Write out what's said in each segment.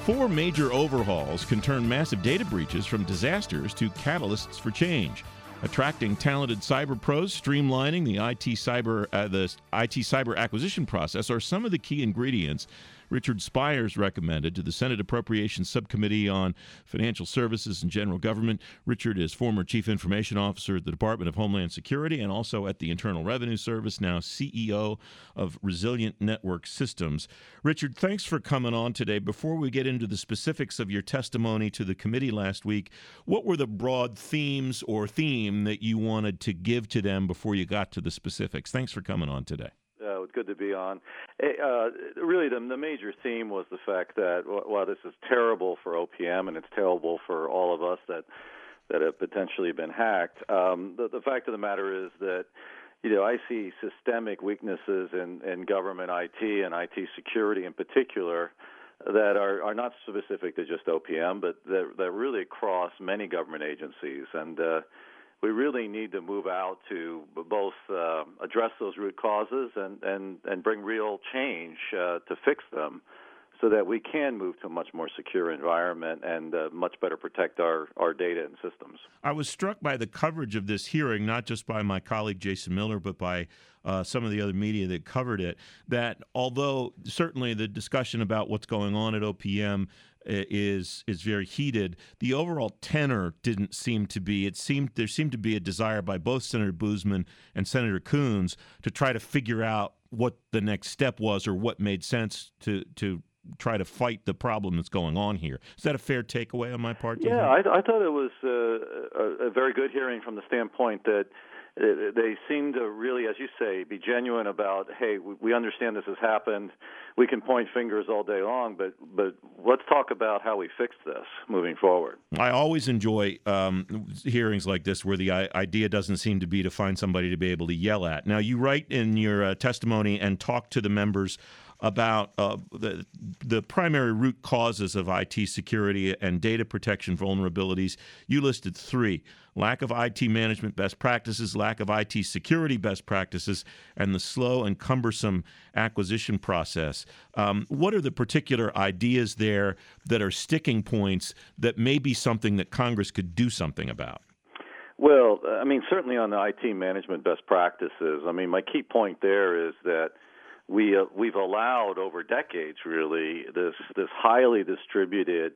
4 major overhauls can turn massive data breaches from disasters to catalysts for change. Attracting talented cyber pros, streamlining the IT cyber acquisition process are some of the key ingredients Richard Spires recommended to the Senate Appropriations Subcommittee on Financial Services and General Government. Richard is former Chief Information Officer at the Department of Homeland Security and also at the Internal Revenue Service, now CEO of Resilient Network Systems. Richard, thanks for coming on today. Before we get into the specifics of your testimony to the committee last week, what were the broad themes or theme that you wanted to give to them before you got to the specifics? Thanks for coming on today. It's good to be on. Really, the major theme was the fact that while this is terrible for OPM and it's terrible for all of us that have potentially been hacked, the fact of the matter is that I see systemic weaknesses in government IT and IT security in particular that are not specific to just OPM, but that really cross many government agencies. And we really need to move out to both address those root causes and bring real change to fix them so that we can move to a much more secure environment and much better protect our data and systems. I was struck by the coverage of this hearing, not just by my colleague Jason Miller, but by some of the other media that covered it, that although certainly the discussion about what's going on at OPM is very heated, the overall tenor didn't seem to be. There seemed to be a desire by both Senator Boozman and Senator Coons to try to figure out what the next step was or what made sense to try to fight the problem that's going on here. Is that a fair takeaway on my part? Yeah, I thought it was a very good hearing from the standpoint that they seem to really, as you say, be genuine about, hey, we understand this has happened. We can point fingers all day long, but let's talk about how we fix this moving forward. I always enjoy hearings like this where the idea doesn't seem to be to find somebody to be able to yell at. Now, you write in your testimony and talk to the members about the primary root causes of IT security and data protection vulnerabilities. You listed 3: lack of IT management best practices, lack of IT security best practices, and the slow and cumbersome acquisition process. What are the particular ideas there that are sticking points that may be something that Congress could do something about? Well, certainly on the IT management best practices, my key point there is that we've allowed over decades, really, this highly distributed,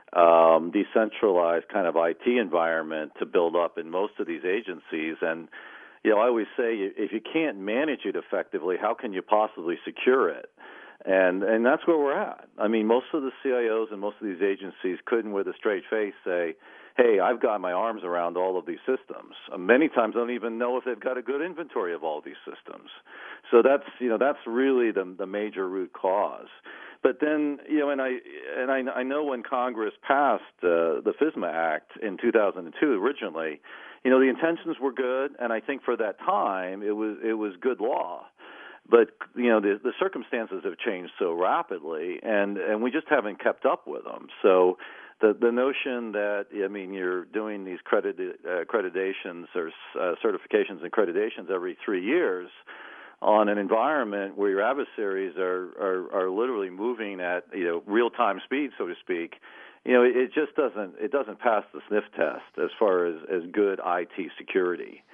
decentralized kind of IT environment to build up in most of these agencies. And I always say, if you can't manage it effectively, how can you possibly secure it? And that's where we're at. Most of the CIOs and most of these agencies couldn't, with a straight face, say, hey, I've got my arms around all of these systems. Many times I don't even know if they've got a good inventory of all these systems. So that's really the major root cause. But then, I know when Congress passed the FISMA Act in 2002 originally, the intentions were good, and I think for that time it was good law. But the circumstances have changed so rapidly, and we just haven't kept up with them. So the notion that you're doing these accreditations or certifications and accreditations every 3 years on an environment where your adversaries are literally moving at real time speed, so to speak, it just doesn't pass the sniff test as far as good IT security.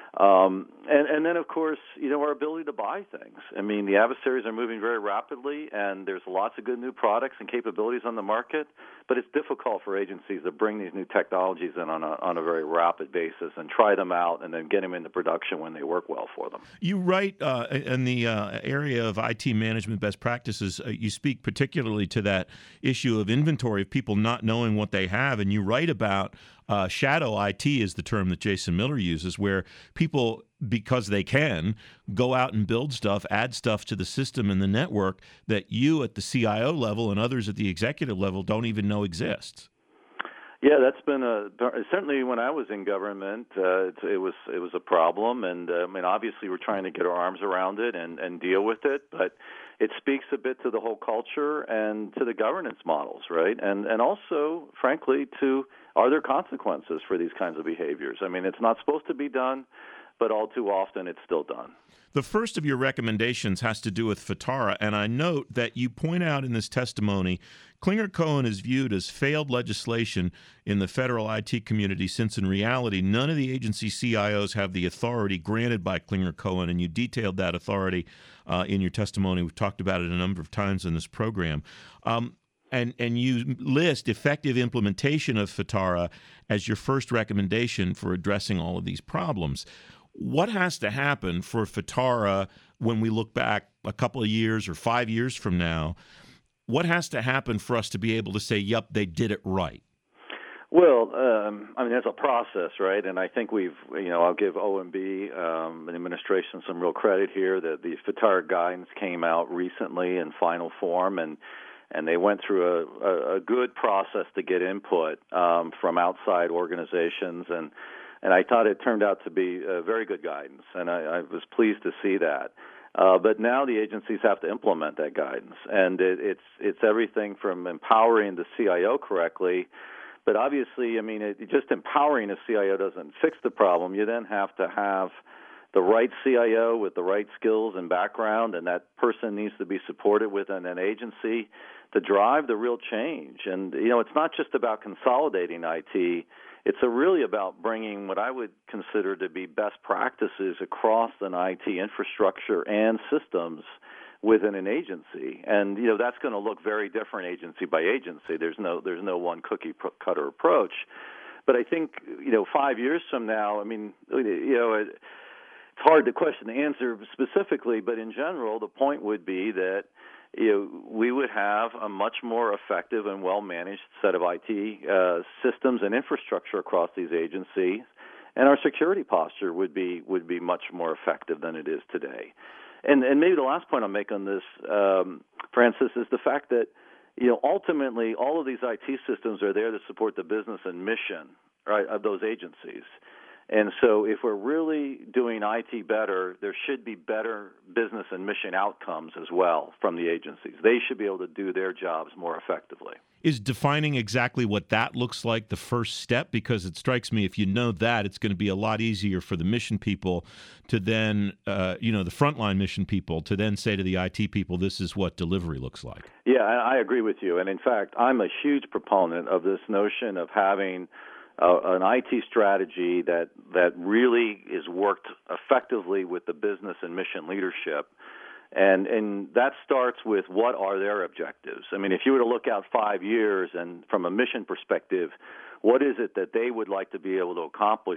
And then, of course, our ability to buy things. The adversaries are moving very rapidly, and there's lots of good new products and capabilities on the market, but it's difficult for agencies to bring these new technologies in on a very rapid basis and try them out and then get them into production when they work well for them. You write in the area of IT management best practices, you speak particularly to that issue of inventory of people not knowing what they have, and you write about shadow IT is the term that Jason Miller uses, where people, because they can, go out and build stuff, add stuff to the system and the network that you at the CIO level and others at the executive level don't even know exists. Yeah, that's been certainly when I was in government, it was a problem, and obviously we're trying to get our arms around it and deal with it, but it speaks a bit to the whole culture and to the governance models, right? And also, frankly, are there consequences for these kinds of behaviors? It's not supposed to be done. but all too often it's still done. The first of your recommendations has to do with FITARA, and I note that you point out in this testimony Clinger-Cohen is viewed as failed legislation in the federal IT community, since in reality none of the agency CIOs have the authority granted by Clinger-Cohen, and you detailed that authority in your testimony. We've talked about it a number of times in this program. And you list effective implementation of FITARA as your first recommendation for addressing all of these problems. What has to happen for FITARA when we look back a couple of years or 5 years from now? What has to happen for us to be able to say, yep, they did it right? Well, I mean, there's a process, right? And I think I'll give OMB, the administration, some real credit here that the FITARA guidance came out recently in final form, and they went through a good process to get input from outside organizations, and I thought it turned out to be very good guidance, and I was pleased to see that. But now the agencies have to implement that guidance, and it's everything from empowering the CIO correctly. But obviously, I mean, just empowering a CIO doesn't fix the problem. You then have to have the right CIO with the right skills and background, and that person needs to be supported within an agency to drive the real change. And, it's not just about consolidating IT. It's really about bringing what I would consider to be best practices across an IT infrastructure and systems within an agency. And, that's going to look very different agency by agency. There's no one cookie cutter approach. But I think, 5 years from now, I mean, it's hard to question the answer specifically, but in general, the point would be that we would have a much more effective and well-managed set of IT systems and infrastructure across these agencies, and our security posture would be much more effective than it is today. And maybe the last point I'll make on this, Francis, is the fact that ultimately all of these IT systems are there to support the business and mission, right, of those agencies. And so if we're really doing IT better, there should be better business and mission outcomes as well from the agencies. They should be able to do their jobs more effectively. Is defining exactly what that looks like the first step? Because it strikes me if you know that, it's going to be a lot easier for the mission people to then, the frontline mission people to then say to the IT people, this is what delivery looks like. Yeah, I agree with you. And in fact, I'm a huge proponent of this notion of having an IT strategy that really is worked effectively with the business and mission leadership. And that starts with what are their objectives. I mean, if you were to look out 5 years and from a mission perspective, what is it that they would like to be able to accomplish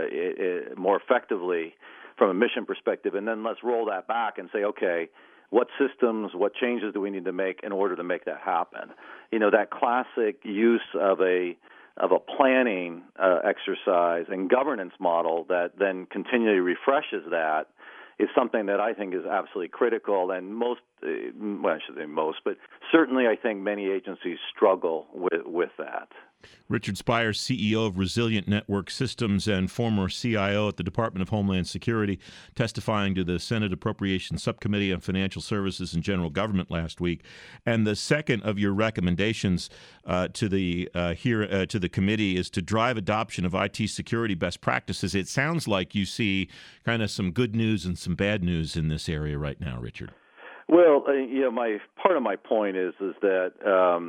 more effectively from a mission perspective? And then let's roll that back and say, okay, what systems, what changes do we need to make in order to make that happen? That classic use of a planning exercise and governance model that then continually refreshes that is something that I think is absolutely critical, and I should say most, but certainly I think many agencies struggle with that. Richard Spires, CEO of Resilient Network Systems and former CIO at the Department of Homeland Security, testifying to the Senate Appropriations Subcommittee on Financial Services and General Government last week. And the second of your recommendations to the committee is to drive adoption of IT security best practices. It sounds like you see kind of some good news and some bad news in this area right now, Richard. Well, my part of my point is that.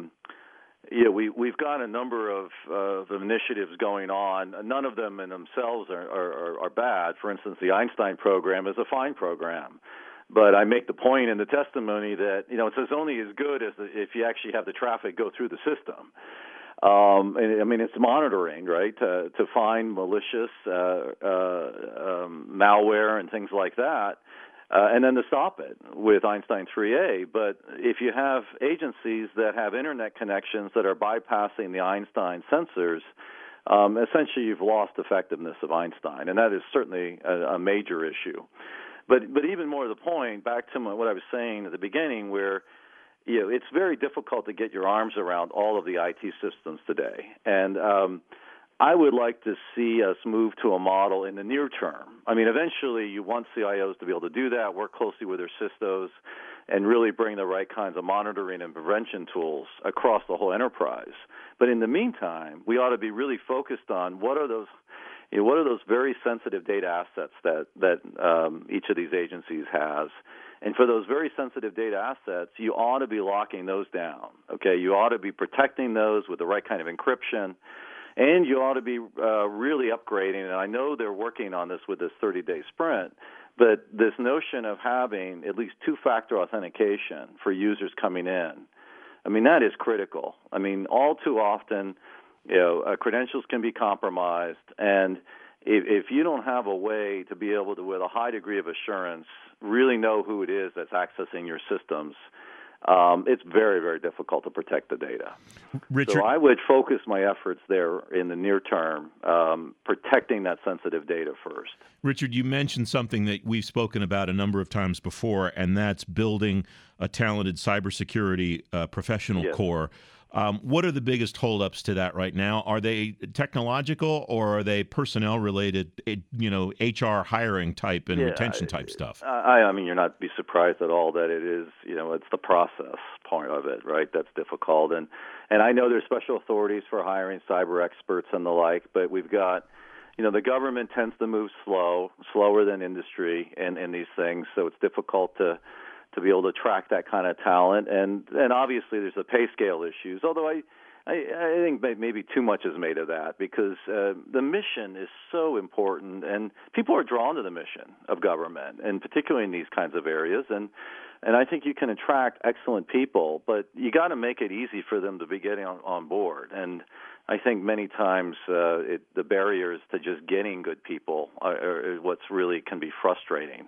We've got a number of initiatives going on. None of them in themselves are bad. For instance, the Einstein program is a fine program. But I make the point in the testimony that, it's only as good as if you actually have the traffic go through the system. It's monitoring, right, to find malicious malware and things like that. And then to stop it with Einstein 3A. But if you have agencies that have internet connections that are bypassing the Einstein sensors, essentially you've lost effectiveness of Einstein, and that is certainly a major issue. But even more to the point, back to what I was saying at the beginning, where it's very difficult to get your arms around all of the IT systems today. And I would like to see us move to a model in the near term. I mean, eventually you want CIOs to be able to do that, work closely with their CISOs, and really bring the right kinds of monitoring and prevention tools across the whole enterprise. But in the meantime, we ought to be really focused on what are those what are those very sensitive data assets that each of these agencies has? And for those very sensitive data assets, you ought to be locking those down. Okay, you ought to be protecting those with the right kind of encryption, and you ought to be really upgrading. And I know they're working on this with this 30-day sprint, but this notion of having at least two-factor authentication for users coming in, I mean, that is critical. I mean, all too often, credentials can be compromised, and if you don't have a way to be able to, with a high degree of assurance, really know who it is that's accessing your systems, it's very, very difficult to protect the data. Richard, so I would focus my efforts there in the near term, protecting that sensitive data first. Richard, you mentioned something that we've spoken about a number of times before, and that's building a talented cybersecurity professional corps. What are the biggest holdups to that right now? Are they technological, or are they personnel related, HR hiring type and retention type stuff? I mean, you're not be surprised at all that it is, it's the process part of it, right? That's difficult. And I know there's special authorities for hiring cyber experts and the like, but we've got, the government tends to move slower than industry in these things, so it's difficult to be able to track that kind of talent. And obviously there's the pay scale issues, although I think maybe too much is made of that, because the mission is so important, and people are drawn to the mission of government, and particularly in these kinds of areas. And I think you can attract excellent people, but you got to make it easy for them to be getting on board. And I think many times the barriers to just getting good people are what's really can be frustrating.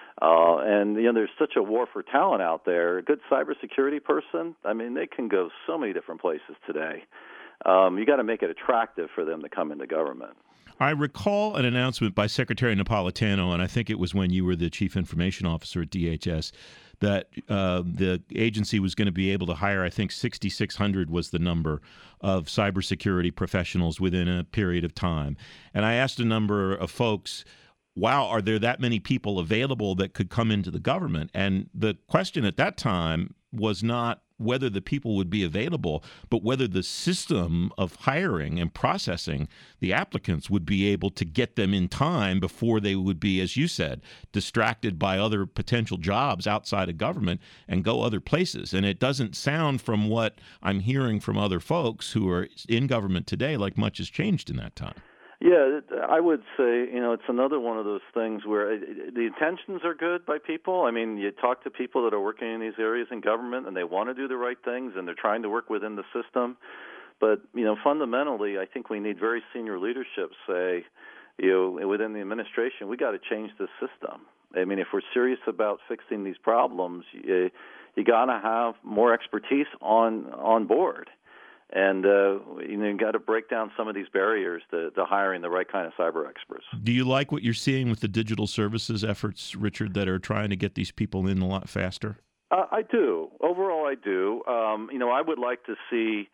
And there's such a war for talent out there. A good cybersecurity person, I mean, they can go so many different places today. You got to make it attractive for them to come into government. I recall an announcement by Secretary Napolitano, and I think it was when you were the Chief Information Officer at DHS, that the agency was going to be able to hire, I think 6,600 was the number of cybersecurity professionals within a period of time. And I asked a number of folks, wow, are there that many people available that could come into the government? And the question at that time was not whether the people would be available, but whether the system of hiring and processing the applicants would be able to get them in time before they would be, as you said, distracted by other potential jobs outside of government and go other places. And it doesn't sound, from what I'm hearing from other folks who are in government today, like much has changed in that time. Yeah, I would say, it's another one of those things where the intentions are good by people. I mean, you talk to people that are working in these areas in government, and they want to do the right things, and they're trying to work within the system. But, fundamentally, I think we need very senior leadership say, within the administration, we got to change the system. I mean, if we're serious about fixing these problems, you got to have more expertise on board. And you got to break down some of these barriers to hiring the right kind of cyber experts. Do you like what you're seeing with the digital services efforts, Richard, that are trying to get these people in a lot faster? I do. Overall, I do. I would like to see.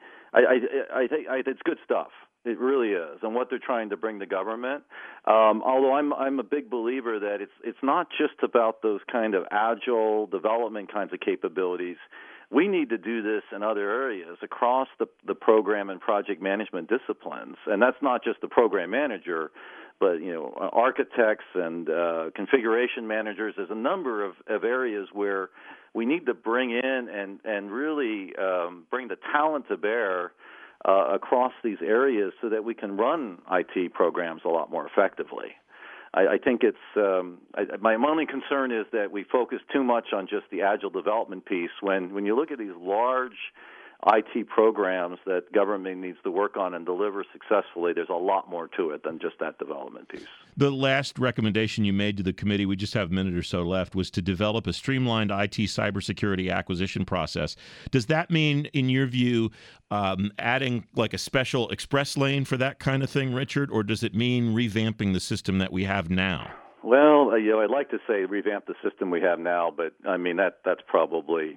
I think it's good stuff. It really is, and what they're trying to bring to government. Although I'm a big believer that it's not just about those kind of agile development kinds of capabilities. We need to do this in other areas across the program and project management disciplines, and that's not just the program manager, but architects and configuration managers. There's a number of areas where we need to bring in and really bring the talent to bear across these areas so that we can run IT programs a lot more effectively. I think it's my only concern is that we focus too much on just the agile development piece. When you look at these large IT programs that government needs to work on and deliver successfully, there's a lot more to it than just that development piece. The last recommendation you made to the committee, we just have a minute or so left, was to develop a streamlined IT cybersecurity acquisition process. Does that mean, in your view, adding like a special express lane for that kind of thing, Richard, or does it mean revamping the system that we have now? Well, I'd like to say revamp the system we have now, but I mean that's probably,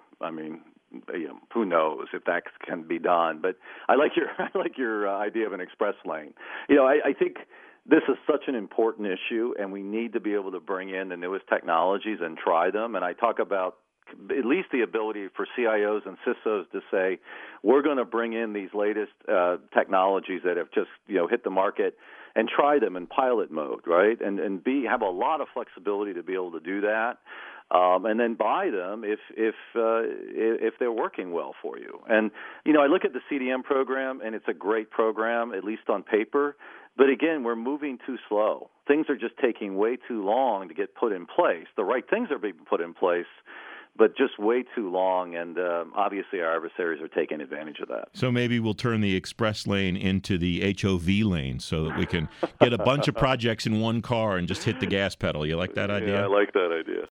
who knows if that can be done. But I like your idea of an express lane. I think this is such an important issue, and we need to be able to bring in the newest technologies and try them. And I talk about at least the ability for CIOs and CISOs to say, we're going to bring in these latest technologies that have just hit the market, and try them in pilot mode, right? And have a lot of flexibility to be able to do that. And then buy them if they're working well for you. And I look at the CDM program, and it's a great program, at least on paper. But again, we're moving too slow. Things are just taking way too long to get put in place. The right things are being put in place, but just way too long, and obviously our adversaries are taking advantage of that. So maybe we'll turn the express lane into the HOV lane so that we can get a bunch of projects in one car and just hit the gas pedal. You like that idea? Yeah, I like that idea.